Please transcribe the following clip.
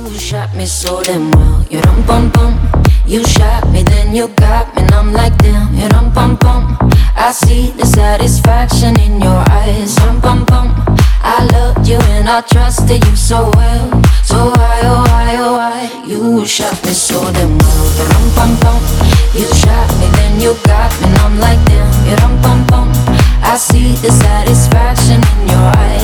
shot me so damn well. You dum bum bum. You shot me, then you got me, and I'm like damn. You dum bum bum. I see the satisfaction in your eyes. Dum bum bum. I loved you and I trusted you so well. So why, oh why, oh why? You shot me so damn well. You dum bum bum. You shot me, then you got me, and I'm like damn. You dum bum bum. I see the satisfaction in your eyes.